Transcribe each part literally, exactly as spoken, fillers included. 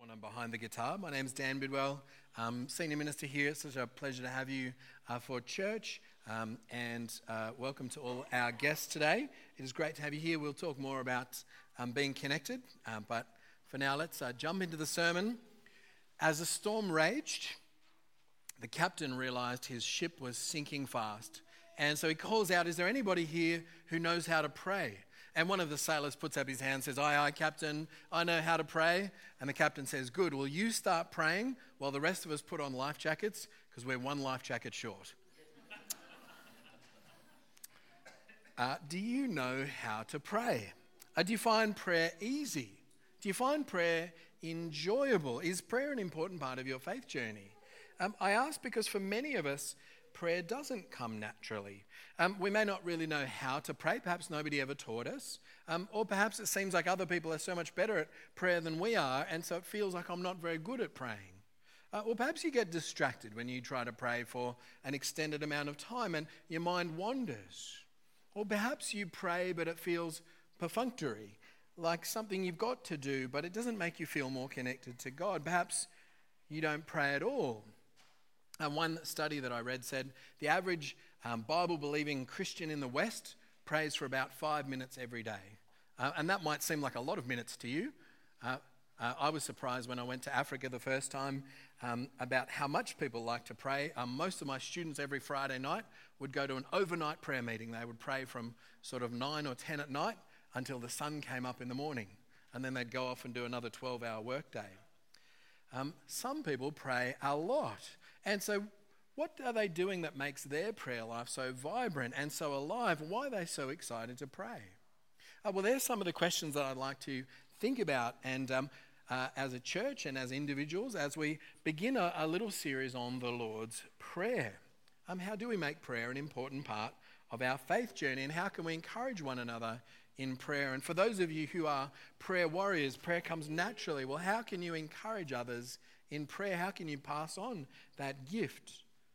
everyone. I'm behind the guitar. My name's Dan Bidwell, um, Senior Minister here. It's such a pleasure to have you uh, for church, um, and uh, welcome to all our guests today. It is great to have you here. We'll talk more about um, being connected, uh, but for now, let's uh, jump into the sermon. As the storm raged, the captain realised his ship was sinking fast, and so he calls out, "Is there anybody here who knows how to pray?" And one of the sailors puts up his hand and says, "Aye, aye, Captain, I know how to pray." And the captain says, "Good, well, you start praying while the rest of us put on life jackets, because we're one life jacket short." uh, do you know how to pray? Uh, do you find prayer easy? Do you find prayer enjoyable? Is prayer an important part of your faith journey? Um, I ask because for many of us, prayer doesn't come naturally. Um, we may not really know how to pray. Perhaps nobody ever taught us. Um, or perhaps it seems like other people are so much better at prayer than we are, and so it feels like I'm not very good at praying. Uh, or perhaps you get distracted when you try to pray for an extended amount of time and your mind wanders. Or perhaps you pray but it feels perfunctory, like something you've got to do, but it doesn't make you feel more connected to God. Perhaps you don't pray at all. And one study that I read said the average um, Bible-believing Christian in the West prays for about five minutes every day. Uh, and that might seem like a lot of minutes to you. Uh, uh, I was surprised when I went to Africa the first time um, about how much people like to pray. Um, most of my students every Friday night would go to an overnight prayer meeting. They would pray from sort of nine or ten at night until the sun came up in the morning. And then they'd go off and do another twelve-hour workday. Um, some people pray a lot. And so what are they doing that makes their prayer life so vibrant and so alive? Why are they so excited to pray? Uh, well, there's some of the questions that I'd like to think about and um, uh, as a church and as individuals as we begin a, a little series on the Lord's Prayer. Um, how do we make prayer an important part of our faith journey, and how can we encourage one another in prayer? And for those of you who are prayer warriors, prayer comes naturally. Well, how can you encourage others in prayer? How can you pass on that gift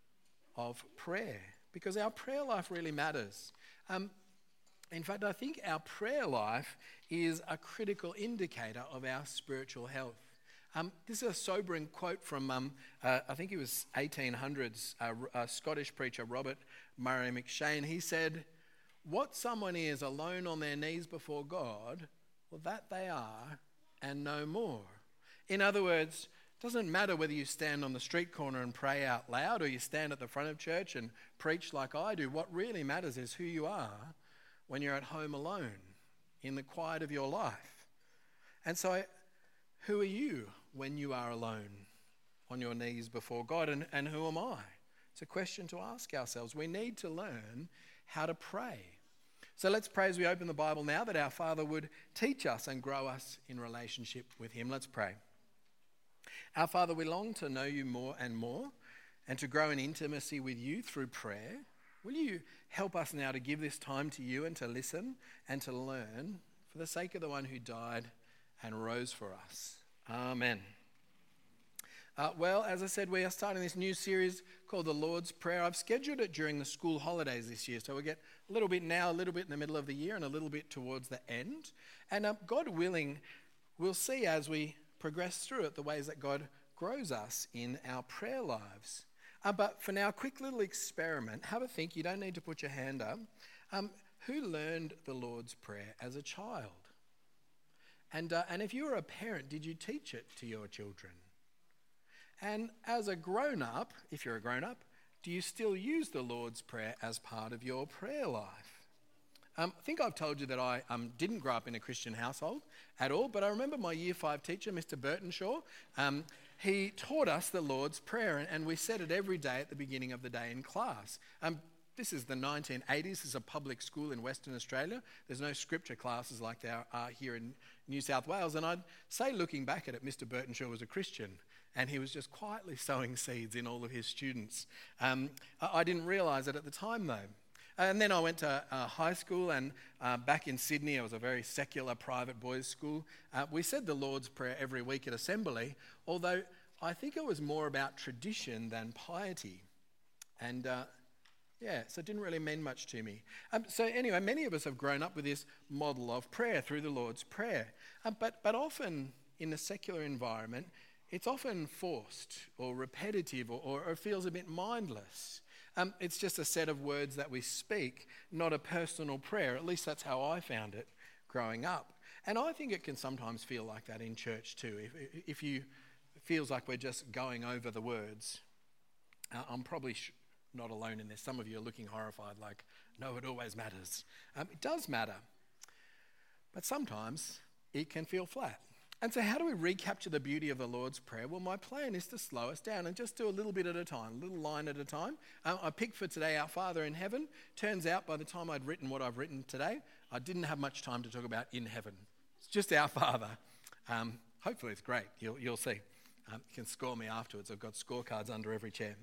of prayer? Because our prayer life really matters. Um, in fact, I think our prayer life is a critical indicator of our spiritual health. Um, this is a sobering quote from, um, uh, I think it was eighteen hundreds, uh, a Scottish preacher, Robert Murray McCheyne. He said, "What someone is alone on their knees before God, well, that they are and no more." In other words, it doesn't matter whether you stand on the street corner and pray out loud or you stand at the front of church and preach like I do. What really matters is who you are when you're at home alone in the quiet of your life. And so who are you when you are alone on your knees before God, and, and who am I? It's a question to ask ourselves. We need to learn how to pray. So let's pray as we open the Bible now, that our Father would teach us and grow us in relationship with him. Let's pray. Our Father, we long to know you more and more and to grow in intimacy with you through prayer. Will you help us now to give this time to you and to listen and to learn for the sake of the one who died and rose for us. Amen. Uh, well, as I said, we are starting this new series called The Lord's Prayer. I've scheduled it during the school holidays this year, so we'll get a little bit now, a little bit in the middle of the year, and a little bit towards the end. And uh, God willing, we'll see as we progress through it the ways that God grows us in our prayer lives. Uh, but for now, a quick little experiment. Have a think. You don't need to put your hand up. Um, who learned the Lord's Prayer as a child? And, uh, and if you were a parent, did you teach it to your children? And as a grown-up, if you're a grown-up, do you still use the Lord's Prayer as part of your prayer life? Um, I think I've told you that I um, didn't grow up in a Christian household at all, but I remember my year five teacher, Mister Burtonshaw, um, he taught us the Lord's Prayer, and, and we said it every day at the beginning of the day in class. Um, this is the nineteen eighties. This is a public school in Western Australia. There's no scripture classes like there are here in New South Wales, and I'd say, looking back at it, Mister Burtonshaw was a Christian, and he was just quietly sowing seeds in all of his students. Um, I, I didn't realise it at the time, though. And then I went to uh, high school, and uh, back in Sydney, it was a very secular private boys' school. Uh, we said the Lord's Prayer every week at assembly, although I think it was more about tradition than piety. And uh, yeah, so it didn't really mean much to me. Um, so anyway, many of us have grown up with this model of prayer through the Lord's Prayer. Um, but, but often in a secular environment, it's often forced or repetitive or, or, or feels a bit mindless. Um, it's just a set of words that we speak, not a personal prayer. At least that's how I found it growing up. And I think it can sometimes feel like that in church too. If, if you it feels like we're just going over the words, uh, I'm probably sh- not alone in this. Some of you are looking horrified like, no, it always matters. Um, it does matter. But sometimes it can feel flat. And so how do we recapture the beauty of the Lord's Prayer? Well, my plan is to slow us down and just do a little bit at a time, a little line at a time. Um, I picked for today Our Father in Heaven. Turns out by the time I'd written what I've written today, I didn't have much time to talk about in heaven. It's just Our Father. Um, hopefully it's great. You'll, you'll see. Um, you can score me afterwards. I've got scorecards under every chair.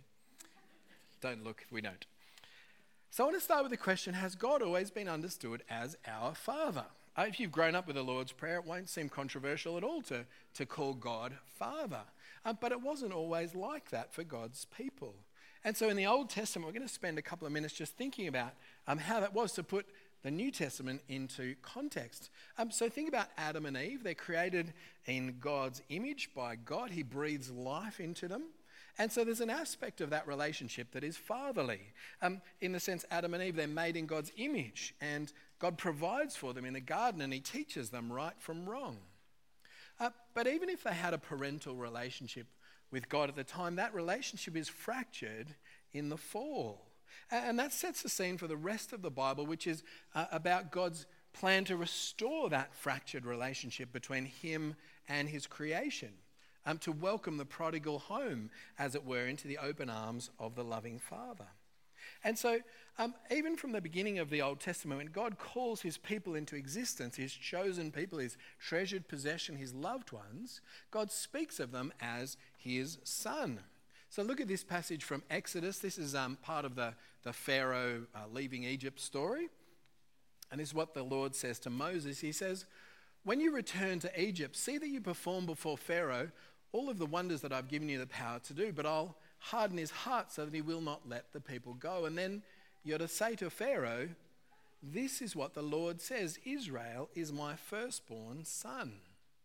Don't look, we don't. So I want to start with the question, has God always been understood as our Father? Uh, if you've grown up with the Lord's Prayer, it won't seem controversial at all to, to call God Father. Uh, but it wasn't always like that for God's people. And so in the Old Testament, we're going to spend a couple of minutes just thinking about um, how that was to put the New Testament into context. Um, so think about Adam and Eve. They're created in God's image by God. He breathes life into them. And so there's an aspect of that relationship that is fatherly. Um, in the sense, Adam and Eve, they're made in God's image, and God provides for them in the garden, and he teaches them right from wrong. Uh, but even if they had a parental relationship with God at the time, that relationship is fractured in the fall. And that sets the scene for the rest of the Bible, which is uh, about God's plan to restore that fractured relationship between him and his creation. Um, to welcome the prodigal home, as it were, into the open arms of the loving Father. And so, um, even from the beginning of the Old Testament, when God calls his people into existence, his chosen people, his treasured possession, his loved ones, God speaks of them as his son. So look at this passage from Exodus. This is um, part of the, the Pharaoh uh, leaving Egypt story. And this is what the Lord says to Moses. He says, "When you return to Egypt, see that you perform before Pharaoh all of the wonders that I've given you the power to do, but I'll harden his heart so that he will not let the people go." And then you're to say to Pharaoh, "This is what the Lord says, Israel is my firstborn son."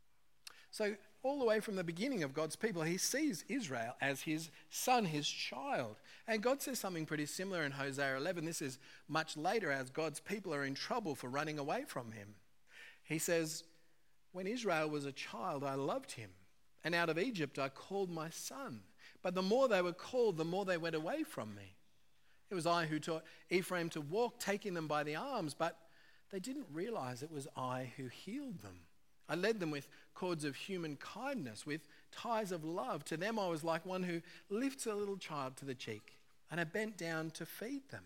So all the way from the beginning of God's people, he sees Israel as his son, his child. And God says something pretty similar in Hosea eleven. This is much later as God's people are in trouble for running away from him. He says, "When Israel was a child, I loved him. And out of Egypt I called my son. But the more they were called, the more they went away from me. It was I who taught Ephraim to walk, taking them by the arms, but they didn't realize it was I who healed them. I led them with cords of human kindness, with ties of love. To them I was like one who lifts a little child to the cheek, and I bent down to feed them."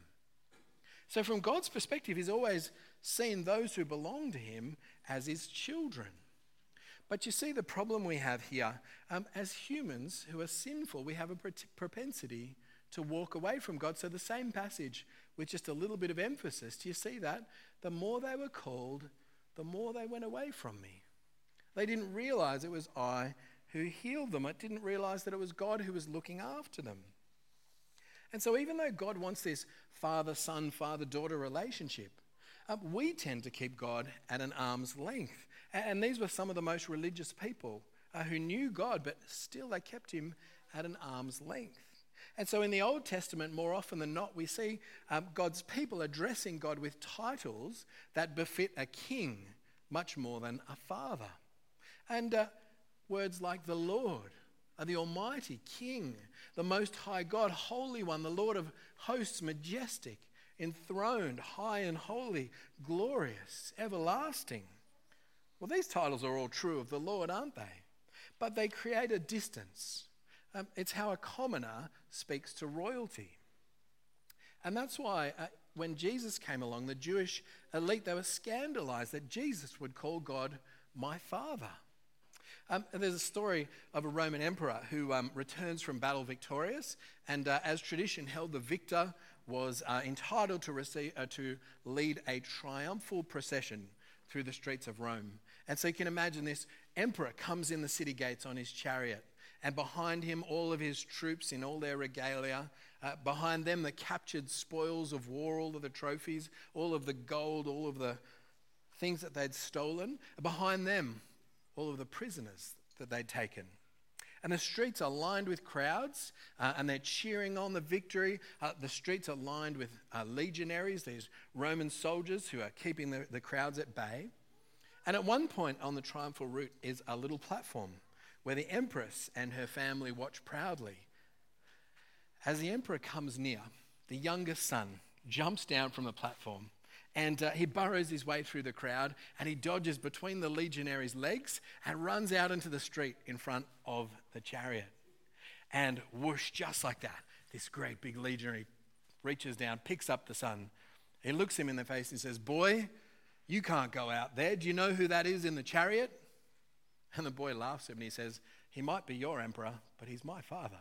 So from God's perspective, he's always seen those who belong to him as his children. But you see the problem we have here, um, as humans who are sinful, we have a propensity to walk away from God. So the same passage with just a little bit of emphasis, do you see that? The more they were called, the more they went away from me. They didn't realize it was I who healed them. It didn't realize that it was God who was looking after them. And so even though God wants this father-son, father-daughter relationship, uh, we tend to keep God at an arm's length. And these were some of the most religious people uh, who knew God, but still they kept him at an arm's length. And so in the Old Testament, more often than not, we see um, God's people addressing God with titles that befit a king much more than a father. And uh, words like the Lord, uh, the Almighty King, the Most High God, Holy One, the Lord of hosts, majestic, enthroned, high and holy, glorious, everlasting. Well, these titles are all true of the Lord, aren't they? But they create a distance. Um, it's how a commoner speaks to royalty. And that's why uh, when Jesus came along, the Jewish elite, they were scandalized that Jesus would call God my Father. Um, and there's a story of a Roman emperor who um, returns from battle victorious, and uh, as tradition held, the victor was uh, entitled to receive, uh, to lead a triumphal procession through the streets of Rome. And so you can imagine this emperor comes in the city gates on his chariot, and behind him all of his troops in all their regalia, uh, behind them the captured spoils of war, all of the trophies, all of the gold, all of the things that they'd stolen, behind them all of the prisoners that they'd taken. And the streets are lined with crowds, uh, and they're cheering on the victory. Uh, the streets are lined with uh, legionaries, these Roman soldiers who are keeping the, the crowds at bay. And at one point on the triumphal route is a little platform where the empress and her family watch proudly. As the emperor comes near, the youngest son jumps down from the platform, and uh, he burrows his way through the crowd, and he dodges between the legionaries' legs and runs out into the street in front of the chariot. And whoosh, just like that, this great big legionary reaches down, picks up the son. He looks him in the face and says, "Boy, you can't go out there. Do you know who that is in the chariot?" And the boy laughs at him and he says, "He might be your emperor, but he's my father."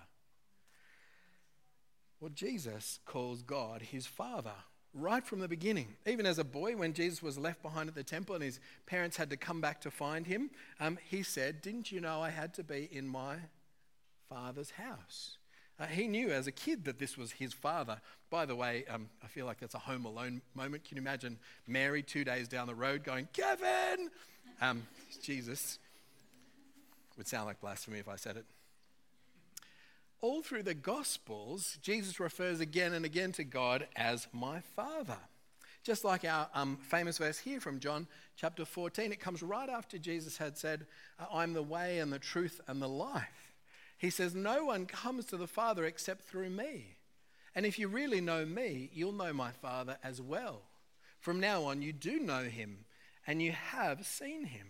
Well, Jesus calls God his father right from the beginning. Even as a boy, when Jesus was left behind at the temple and his parents had to come back to find him, um, he said, "Didn't you know I had to be in my father's house?" Uh, he knew as a kid that this was his father. By the way, um, I feel like that's a Home Alone moment. Can you imagine Mary two days down the road going, "Kevin!" Um, Jesus. Would sound like blasphemy if I said it. All through the Gospels, Jesus refers again and again to God as my Father. Just like our um, famous verse here from John chapter fourteen, it comes right after Jesus had said, "I'm the way and the truth and the life." He says, "No one comes to the Father except through me. And if you really know me, you'll know my Father as well. From now on, you do know him and you have seen him."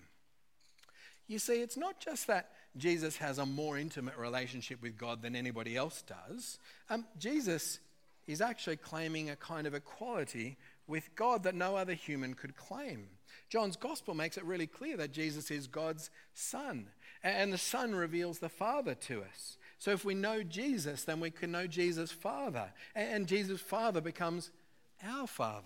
You see, it's not just that Jesus has a more intimate relationship with God than anybody else does. Um, Jesus is actually claiming a kind of equality with God that no other human could claim. John's gospel makes it really clear that Jesus is God's son, and the Son reveals the Father to us. So if we know Jesus, then we can know Jesus' Father, and Jesus' Father becomes our Father.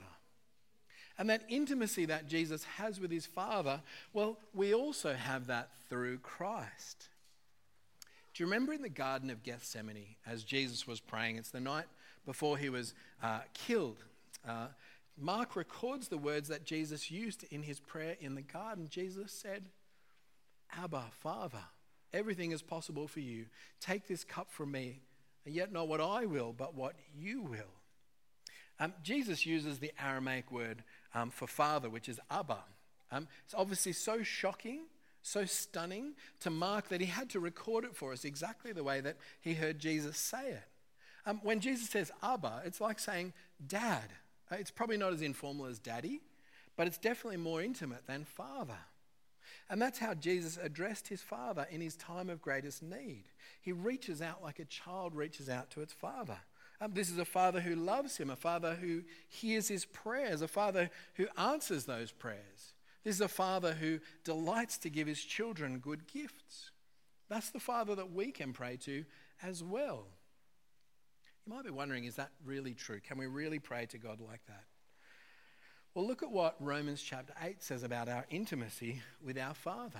And that intimacy that Jesus has with his Father, well, we also have that through Christ. Do you remember in the Garden of Gethsemane, as Jesus was praying, it's the night before he was uh, killed. Uh, Mark records the words that Jesus used in his prayer in the garden. Jesus said, "Abba, Father, everything is possible for you. Take this cup from me, and yet not what I will, but what you will." Um, Jesus uses the Aramaic word um, for father, which is Abba. Um, it's obviously so shocking, so stunning to Mark that he had to record it for us exactly the way that he heard Jesus say it. Um, when Jesus says Abba, it's like saying dad. Uh, it's probably not as informal as daddy, but it's definitely more intimate than father. And that's how Jesus addressed his Father in his time of greatest need. He reaches out like a child reaches out to its father. Um, this is a Father who loves him, a Father who hears his prayers, a Father who answers those prayers. This is a Father who delights to give his children good gifts. That's the Father that we can pray to as well. You might be wondering, is that really true? Can we really pray to God like that? Well, look at what Romans chapter eight says about our intimacy with our Father.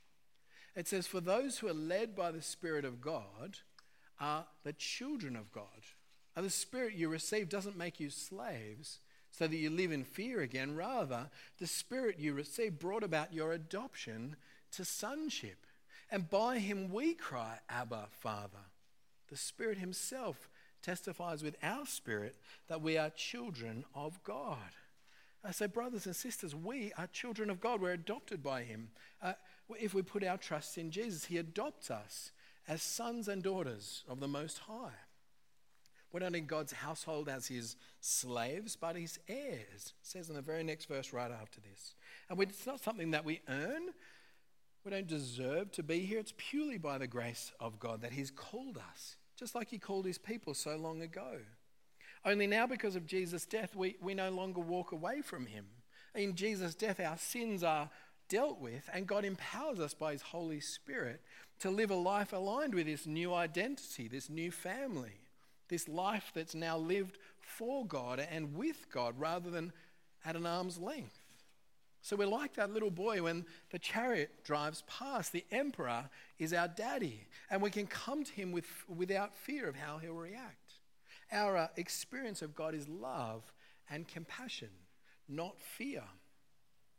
It says, "For those who are led by the Spirit of God are the children of God." And the Spirit you receive doesn't make you slaves so that you live in fear again. Rather, the Spirit you receive brought about your adoption to sonship. And by him we cry, "Abba, Father." The Spirit himself testifies with our spirit that we are children of God. I say, brothers and sisters, we are children of God. We're adopted by him. Uh, if we put our trust in Jesus, he adopts us as sons and daughters of the Most High. We're not in God's household as his slaves, but his heirs. It says in the very next verse right after this. And it's not something that we earn. We don't deserve to be here. It's purely by the grace of God that he's called us, just like he called his people so long ago. Only now, because of Jesus' death, we, we no longer walk away from him. In Jesus' death, our sins are dealt with, and God empowers us by his Holy Spirit to live a life aligned with this new identity, this new family, this life that's now lived for God and with God rather than at an arm's length. So we're like that little boy when the chariot drives past. The emperor is our daddy, and we can come to him with, without fear of how he'll react. Our uh, experience of God is love and compassion, not fear.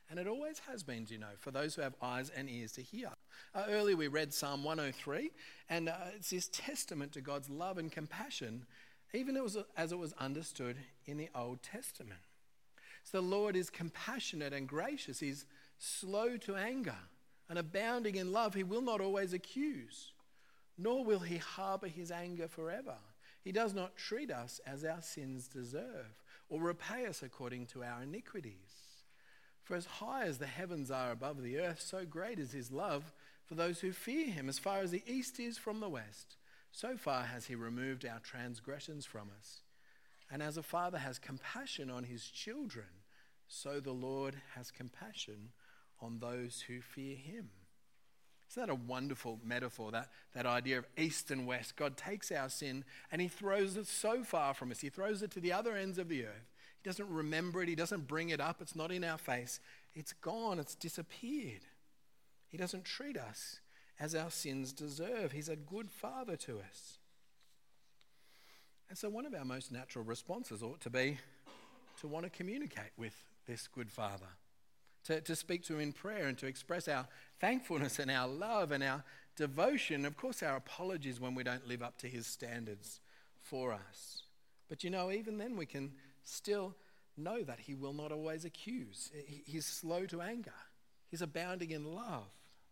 And it always has been, do you know, for those who have eyes and ears to hear. Uh, earlier we read Psalm one oh three, and uh, it's this testament to God's love and compassion, even as it was understood in the Old Testament. So the Lord is compassionate and gracious. He's slow to anger and abounding in love. He will not always accuse, nor will he harbour his anger forever. He does not treat us as our sins deserve, or repay us according to our iniquities. For as high as the heavens are above the earth, so great is his love for those who fear him. As far as the east is from the west, so far has he removed our transgressions from us. And as a father has compassion on his children, so the Lord has compassion on those who fear him. Isn't that a wonderful metaphor, that, that idea of east and west? God takes our sin and he throws it so far from us. He throws it to the other ends of the earth. He doesn't remember it. He doesn't bring it up. It's not in our face. It's gone. It's disappeared. He doesn't treat us as our sins deserve. He's a good father to us. And so one of our most natural responses ought to be to want to communicate with this good father, to, to speak to him in prayer and to express our thankfulness and our love and our devotion. Of course, our apologies when we don't live up to his standards for us. But you know, even then we can still know that he will not always accuse. He's slow to anger. He's abounding in love.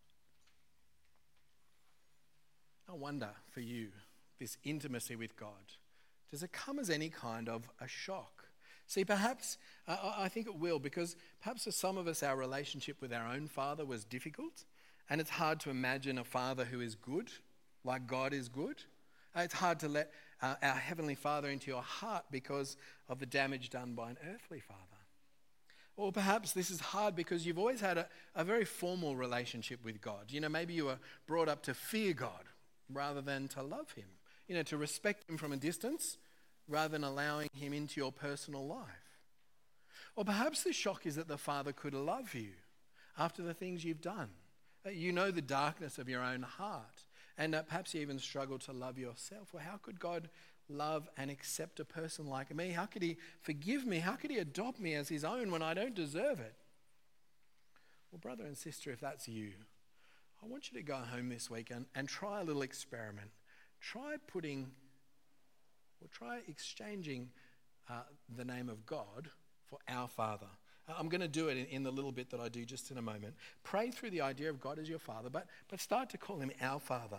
I wonder for you, this intimacy with God, does it come as any kind of a shock? See, perhaps, uh, I think it will, because perhaps for some of us our relationship with our own father was difficult, and it's hard to imagine a father who is good, like God is good. Uh, it's hard to let uh, our Heavenly Father into your heart because of the damage done by an earthly father. Or perhaps this is hard because you've always had a, a very formal relationship with God. You know, maybe you were brought up to fear God rather than to love him. You know, to respect him from a distance rather than allowing him into your personal life. Or perhaps the shock is that the Father could love you after the things you've done. You know the darkness of your own heart, and uh, perhaps you even struggle to love yourself. Well, how could God love and accept a person like me? How could he forgive me? How could he adopt me as his own when I don't deserve it? Well, brother and sister, if that's you, I want you to go home this week and, and try a little experiment. Try putting, or try exchanging uh, the name of God for our Father. I'm going to do it in, in the little bit that I do just in a moment. Pray through the idea of God as your Father, but, but start to call him our Father.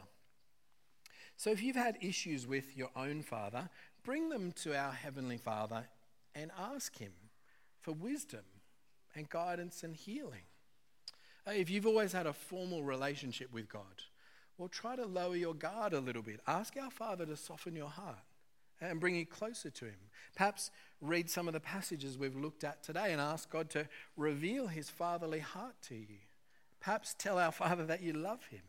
So if you've had issues with your own father, bring them to our Heavenly Father and ask him for wisdom and guidance and healing. Uh, if you've always had a formal relationship with God, well, try to lower your guard a little bit. Ask our Father to soften your heart and bring you closer to him. Perhaps read some of the passages we've looked at today and ask God to reveal his fatherly heart to you. Perhaps tell our Father that you love him.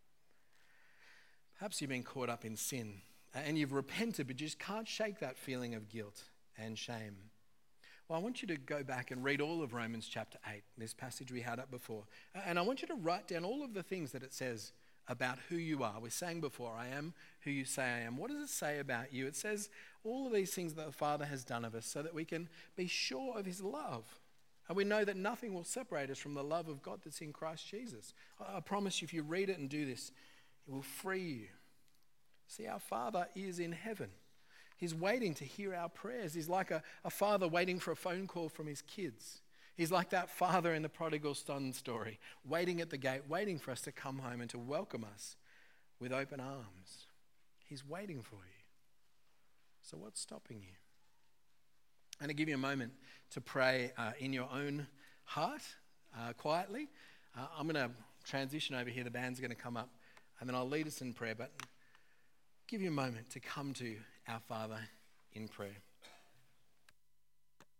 Perhaps you've been caught up in sin and you've repented but just can't shake that feeling of guilt and shame. Well, I want you to go back and read all of Romans chapter eight, this passage we had up before. And I want you to write down all of the things that it says about who you are. We sang before, I am who you say I am. What does it say about you? It says all of these things that the Father has done of us so that we can be sure of his love. And we know that nothing will separate us from the love of God that's in Christ Jesus. I promise you, if you read it and do this, it will free you. See, our Father is in heaven. He's waiting to hear our prayers. He's like a, a father waiting for a phone call from his kids. He's like that father in the prodigal son story, waiting at the gate, waiting for us to come home and to welcome us with open arms. He's waiting for you. So what's stopping you? And to give you a moment to pray uh, in your own heart, uh, quietly. Uh, I'm going to transition over here. The band's going to come up, and then I'll lead us in prayer. But give you a moment to come to our Father in prayer.